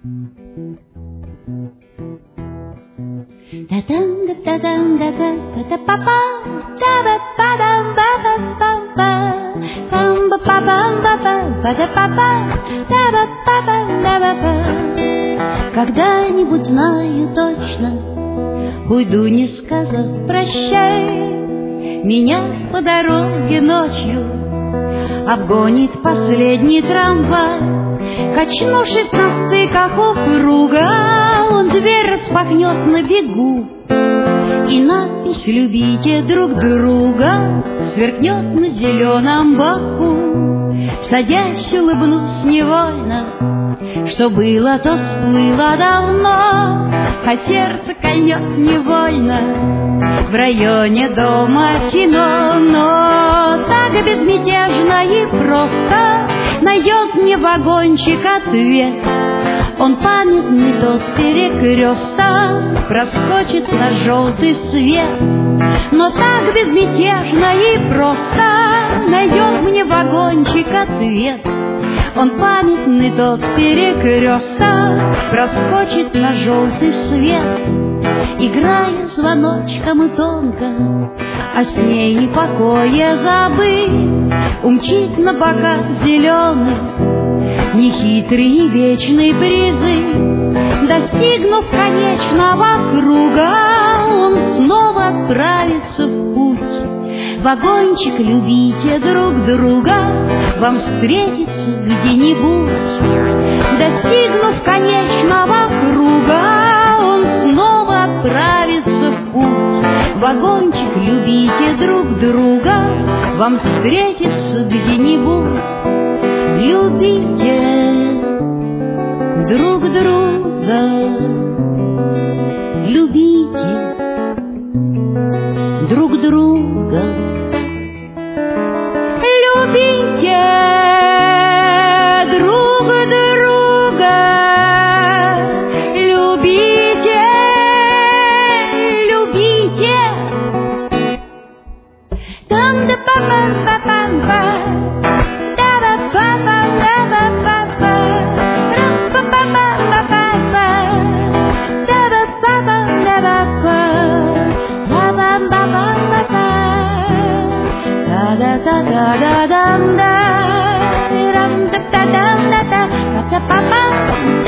Когда-нибудь, знаю точно, уйду, не сказав прощай. Меня по дороге ночью обгонит последний трамвай. Качнувшись на стыках у круга, он дверь распахнет на бегу, и надпись «Любите друг друга» сверкнет на зеленом боку. Садясь, улыбнусь невольно, что было, то сплыло давно, а сердце кольнет невольно в районе дома кино. Но так безмятежно и просто найдет мне вагончик ответ. Он памятный тот перекресток, проскочит на желтый свет. Но так безмятежно и просто найдет мне вагончик ответ. Он памятный тот перекресток, проскочит на желтый свет. Играя звоночком и тонко, о сне и покое забыть, умчит на бока зеленый нехитрый и вечный призыв. Достигнув конечного круга, он снова отправится в путь. Вагончик, любите друг друга, вам встретится где-нибудь. Достигнув конечного круга, он снова отправится в путь. Вагончик, любите друг друга, вам встретится где-нибудь. Любите друг друга, любите друг друга, любите друг друга, любите, любите. Там-да-па-пам-па-пам-па. Da da da da da da da da da da da da da da da